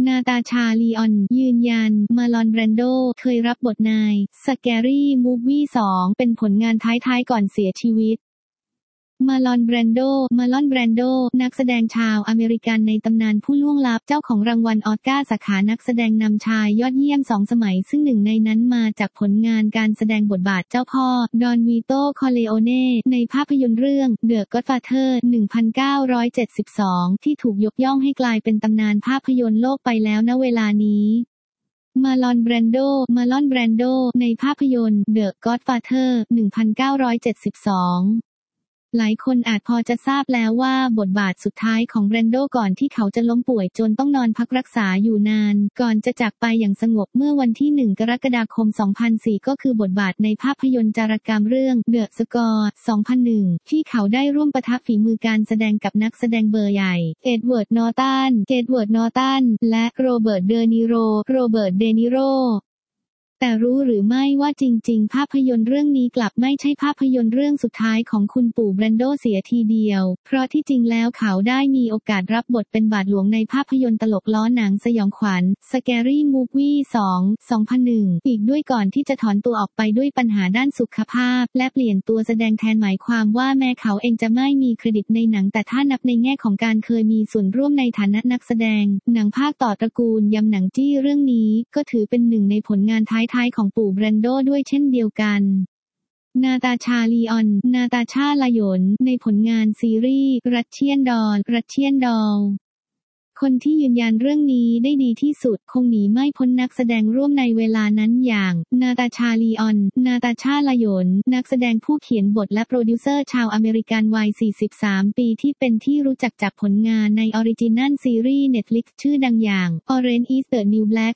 นาตาชา ลีออน ยืนยัน มาลอน แบรนโด เคยรับบทนาย Scary Movie 2 เป็นผลงานท้ายๆก่อนเสียชีวิต มาลอน แบรนโด นักแสดงชาวอเมริกันในตำนานผู้ล่วงลับเจ้าของรางวัลออสการ์สาขานักแสดงนำชายยอดเยี่ยม2 สมัยซึ่งหนึ่งในนั้นมาจากผลงานการแสดงบทบาทเจ้าพ่อ ดอน วีโต คอร์เลโอเน่ ในภาพยนตร์เรื่อง The Godfather 1972 ที่ถูกยกย่องให้กลายเป็นตำนานภาพยนตร์โลกไปแล้วณเวลานี้ มาลอน แบรนโด ในภาพยนตร์ The Godfather 1972หลายคนอาจพอจะทราบแล้วว่าบทบาทสุดท้ายของแบรนโดก่อนที่เขาจะล้มป่วยจนต้องนอนพักรักษาอยู่นานก่อนจะจากไปอย่างสงบเมื่อวันที่ 1 กรกฎาคม 2004 ก็คือบทบาทในภาพยนตร์จารกรรมเรื่อง The Score 2001 ที่เขาได้ร่วมปะทะฝีมือการแสดงกับนักแสดงเบอร์ใหญ่เอ็ดเวิร์ด นอร์ตันและโรเบิร์ต เดนิโรแต่รู้หรือไม่ว่าจริงๆภาพยนตร์เรื่องนี้กลับไม่ใช่ภาพยนตร์เรื่องสุดท้ายของคุณปู่แบรนโดเสียทีเดียวเพราะที่จริงแล้วเขาได้มีโอกาสรับบทเป็นบาทหลวงในภาพยนตร์ตลกล้อหนังสยองขวัญ Scary Movie 2 2001 อีกด้วยก่อนที่จะถอนตัวออกไปด้วยปัญหาด้านสุขภาพและเปลี่ยนตัวแสดงแทนหมายความว่าแม้เขาเองจะไม่มีเครดิตในหนังแต่ถ้านับในแง่ของการเคยมีส่วนร่วมในฐานะนักแสดงหนังภาคต่อตระกูลยำหนังจี้เรื่องนี้ก็ถือเป็นหนึ่งในผลงานท้ายของปู่แบรนโดด้วยเช่นเดียวกันนาตาชา ลีออน ลาโยนในผลงานซีรีส์รัสเชียนดอลคนที่ยืนยันเรื่องนี้ได้ดีที่สุดคงหนีไม่พ้นนักแสดงร่วมในเวลานั้นอย่างนาตาชา ลีออน ลาโยนนักแสดงผู้เขียนบทและโปรดิวเซอร์ชาวอเมริกันวัย 43 ปีที่เป็นที่รู้จักจากผลงานในออริจินัลซีรีส์ Netflix ชื่อดังอย่าง Orange is the New Black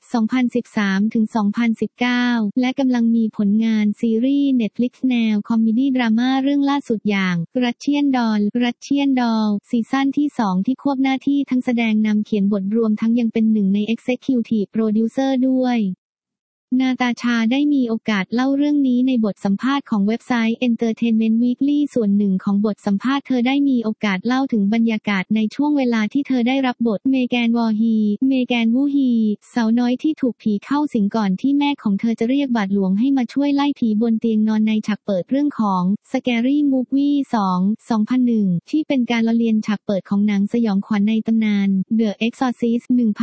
2013-2019 และกำลังมีผลงานซีรีส์ Netflix แนวคอมเมดี้ดราม่าเรื่องล่าสุดอย่างรัสเชียนดอลซีซั่นที่ 2 ที่ควบหน้าที่ทั้งแสดงนำเขียนบทรวมทั้งยังเป็นหนึ่งใน Executive Producer ด้วยนาตาชาได้มีโอกาสเล่าเรื่องนี้ในบทสัมภาษณ์ของเว็บไซต์ Entertainment Weekly ส่วนหนึ่งของบทสัมภาษณ์เธอได้มีโอกาสเล่าถึงบรรยากาศในช่วงเวลาที่เธอได้รับบทเมแกนวูฮีสาวน้อยที่ถูกผีเข้าสิงก่อนที่แม่ของเธอจะเรียกบาทหลวงให้มาช่วยไล่ผีบนเตียงนอนในฉากเปิดเรื่องของ Scary Movie 2 2001 ที่เป็นการล้อเลียนฉากเปิดของหนังสยองขวัญในตำนาน The Exorcist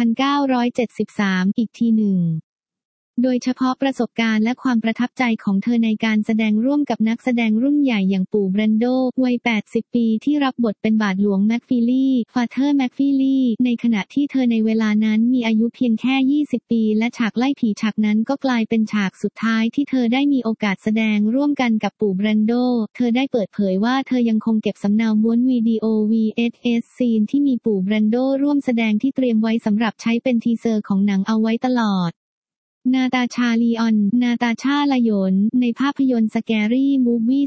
1973 อีกทีหนึ่งโดยเฉพาะประสบการณ์และความประทับใจของเธอในการแสดงร่วมกับนักแสดงรุ่นใหญ่อย่างปู่แบรนโดวัย 80 ปีที่รับบทเป็นบาทหลวงแม็กฟิลี่ฟาเธอร์แม็กฟิลี่ในขณะที่เธอในเวลานั้นมีอายุเพียงแค่ 20 ปีและฉากไล่ผีฉากนั้นก็กลายเป็นฉากสุดท้ายที่เธอได้มีโอกาสแสดงร่วมกันกับปู่แบรนโดเธอได้เปิดเผยว่าเธอยังคงเก็บสำเนาม้วนวิดีโอ VHS ซีนที่มีปู่แบรนโดร่วมแสดงที่เตรียมไว้สำหรับใช้เป็นทีเซอร์ของหนังเอาไว้ตลอดนาตาชา ลีออน ลาโยนในภาพยนตร์ Scary Movie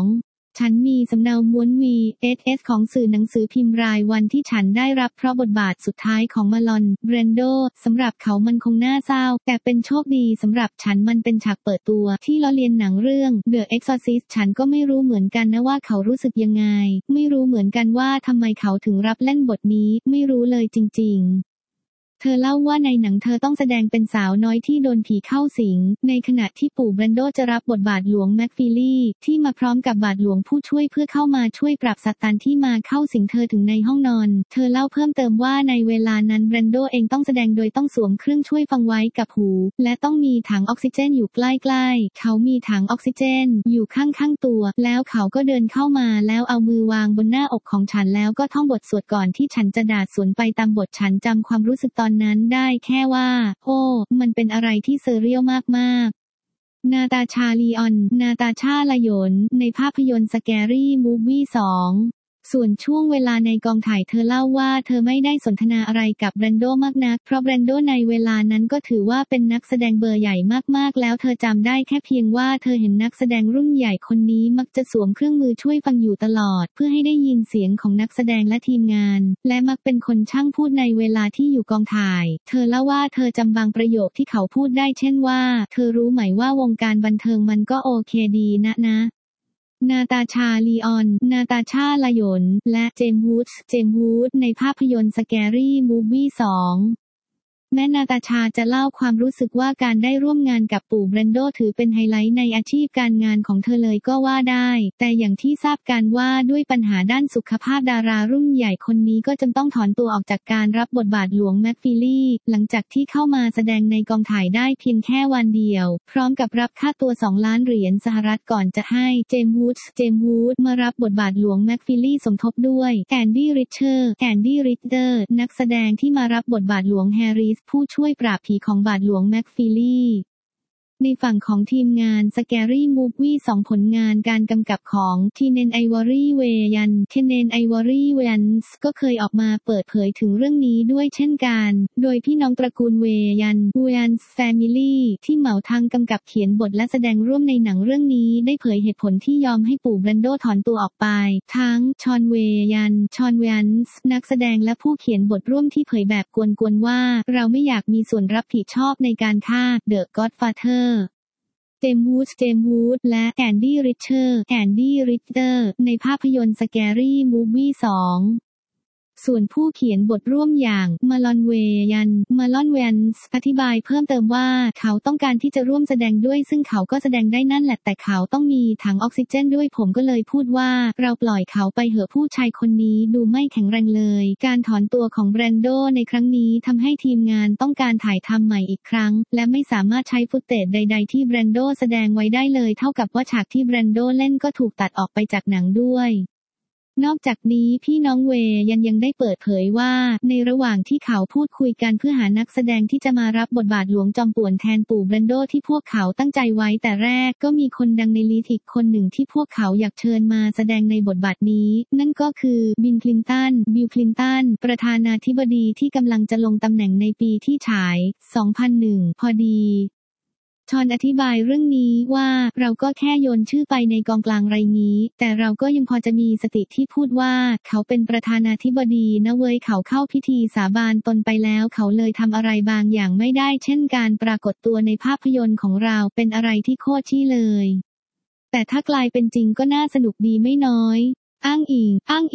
2 ฉันมีสำเนาม้วน VHS ของสื่อหนังสือพิมพ์รายวันที่ฉันได้รับเพราะบทบาทสุดท้ายของมาลอน แบรนโดสำหรับเขามันคงน่าเศร้าแต่เป็นโชคดีสำหรับฉันมันเป็นฉากเปิดตัวที่ล้อเลียนหนังเรื่อง The Exorcist ฉันก็ไม่รู้เหมือนกันนะว่าเขารู้สึกยังไงไม่รู้เหมือนกันว่าทำไมเขาถึงรับเล่นบทนี้ไม่รู้เลยจริงๆเธอเล่าว่าในหนังเธอต้องแสดงเป็นสาวน้อยที่โดนผีเข้าสิงในขณะที่ปู่แบรนโดจะรับบทบาทหลวงแม็กฟิลี่ที่มาพร้อมกับบาทหลวงผู้ช่วยเพื่อเข้ามาช่วยปราบซาตานที่มาเข้าสิงเธอถึงในห้องนอนเธอเล่าเพิ่มเติมว่าในเวลานั้นแบรนโดเองต้องแสดงโดยต้องสวมเครื่องช่วยฟังไว้กับหูและต้องมีถังออกซิเจนอยู่ใกล้ๆเขามีถังออกซิเจนอยู่ข้างๆตัวแล้วเขาก็เดินเข้ามาแล้วเอามือวางบนหน้าอกของฉันแล้วก็ท่องบทสวดก่อนที่ฉันจะด่าสวนไปตามบทฉันจำความรู้สึกตอนนั้นได้แค่ว่าโอ้มันเป็นอะไรที่เซอร์เรียลมากๆนาตาชา ลีออน ลาโยนในภาพยนตร์ Scary Movie 2ส่วนช่วงเวลาในกองถ่ายเธอเล่าว่าเธอไม่ได้สนทนาอะไรกับแบรนโดมากนักเพราะแบรนโดในเวลานั้นก็ถือว่าเป็นนักแสดงเบอร์ใหญ่มากๆแล้วเธอจำได้แค่เพียงว่าเธอเห็นนักแสดงรุ่นใหญ่คนนี้มักจะสวมเครื่องมือช่วยฟังอยู่ตลอดเพื่อให้ได้ยินเสียงของนักแสดงและทีมงานและมักเป็นคนช่างพูดในเวลาที่อยู่กองถ่ายเธอเล่าว่าเธอจำบางประโยคที่เขาพูดได้เช่นว่าเธอรู้ไหมว่าวงการบันเทิงมันก็โอเคดีนะนาตาชา ลีออน ลาโยนและเจมส์วูดในภาพยนตร์ Scary Movie 2 แม้นาตาชาจะเล่าความรู้สึกว่าการได้ร่วมงานกับปู่แบรนโดถือเป็นไฮไลท์ในอาชีพการงานของเธอเลยก็ว่าได้แต่อย่างที่ทราบกันว่าด้วยปัญหาด้านสุขภาพดารารุ่นใหญ่คนนี้ก็จำต้องถอนตัวออกจากการรับบทบาทหลวงแม็กฟิลี่หลังจากที่เข้ามาแสดงในกองถ่ายได้เพียงแค่วันเดียวพร้อมกับรับค่าตัว$2 ล้านสหรัฐก่อนจะให้เจมส์วูดมารับบทบาทหลวงแม็กฟิลี่สมทบด้วยแอนดี้ริชเดอร์นักแสดงที่มารับบทบาทหลวงแฮร์ริสผู้ช่วยปราบผีของบาทหลวงแม็กฟิลี่ในฝั่งของทีมงาน Scary Movie 2 ผลงานการกำกับของทีเนน ไอวอรี่ เวยันส์ก็เคยออกมาเปิดเผยถึงเรื่องนี้ด้วยเช่นกันโดยพี่น้องตระกูลเวยันส์แฟมิลี่ที่เหมาทั้งกำกับเขียนบทและแสดงร่วมในหนังเรื่องนี้ได้เผยเหตุผลที่ยอมให้ปู่แบรนโดถอนตัวออกไปทั้งชอนเวยันส์นักแสดงและผู้เขียนบทร่วมที่เผยแบบกวนๆว่าเราไม่อยากมีส่วนรับผิดชอบในการฆ่า The Godfatherเจมส์วูดและแอนดี้ริชเดอร์ในภาพยนตร์ Scary Movie 2ส่วนผู้เขียนบทร่วมอย่างมาลอนแวนส์อธิบายเพิ่มเติมว่าเขาต้องการที่จะร่วมแสดงด้วยซึ่งเขาก็แสดงได้นั่นแหละแต่เขาต้องมีถังออกซิเจนด้วยผมก็เลยพูดว่าเราปล่อยเขาไปเหอะผู้ชายคนนี้ดูไม่แข็งแรงเลยการถอนตัวของแบรนโดในครั้งนี้ทำให้ทีมงานต้องการถ่ายทำใหม่อีกครั้งและไม่สามารถใช้ฟุตเทจใดๆที่แบรนโดแสดงไว้ได้เลยเท่ากับว่าฉากที่แบรนโดเล่นก็ถูกตัดออกไปจากหนังด้วยนอกจากนี้พี่น้องเวยันยังได้เปิดเผยว่าในระหว่างที่เขาพูดคุยกันเพื่อหานักแสดงที่จะมารับบทบาทหลวงจอมป่วนแทนปู่แบรนโดที่พวกเขาตั้งใจไว้แต่แรกก็มีคนดังในลีสต์อีกคนหนึ่งที่พวกเขาอยากเชิญมาแสดงในบทบาทนี้นั่นก็คือบิลคลินตันประธานาธิบดีที่กำลังจะลงตำแหน่งในปีที่ฉาย 2001 พอดีชอนอธิบายเรื่องนี้ว่าเราก็แค่โยนชื่อไปในกองกลางไรงี้แต่เราก็ยังพอจะมีสติที่พูดว่าเขาเป็นประธานาธิบดีนะเว้ยเขาเข้าพิธีสาบานตนไปแล้วเขาเลยทำอะไรบางอย่างไม่ได้เช่นการปรากฏตัวในภาพยนตร์ของเราเป็นอะไรที่โคตรชี้เลยแต่ถ้ากลายเป็นจริงก็น่าสนุกดีไม่น้อยอ้างอิ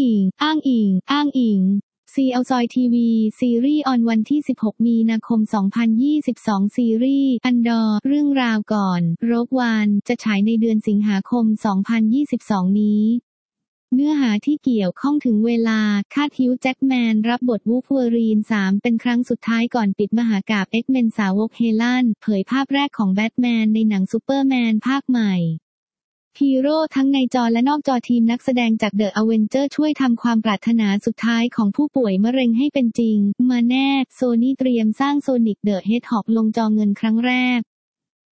งซีเอาซอยทีวีซีรีส์ออนวันที่16 มีนาคม 2022ซีรีส์อันดอร์เรื่องราวก่อนโรกวานจะฉายในเดือนสิงหาคม 2022 นี้เนื้อหาที่เกี่ยวข้องถึงเวลาคาดฮิวจ์แจ็คแมนรับบทวูล์ฟเวอรีน 3เป็นครั้งสุดท้ายก่อนปิดมหากาพย์ X-Men สาวกเฮลันเผยภาพแรกของแบทแมนในหนังซูเปอร์แมนภาคใหม่ฮีโร่ทั้งในจอและนอกจอทีมนักแสดงจากเดอะอเวนเจอร์ช่วยทำความปรารถนาสุดท้ายของผู้ป่วยมะเร็งให้เป็นจริงมาแน่โซนี่เตรียมสร้างโซนิกเดอะเฮดฮอกลงจอเงินครั้งแรก